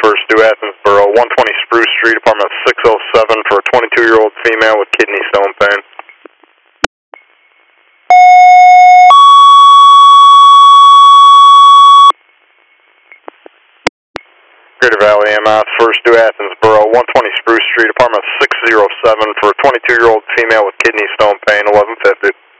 First Due Athensboro, 120 Spruce Street, apartment 607 for a 22-year-old female with kidney stone pain. Greater Valley EMS, First Due Athensboro, 120 Spruce Street, apartment 607 for a 22-year-old female with kidney stone pain, 1150.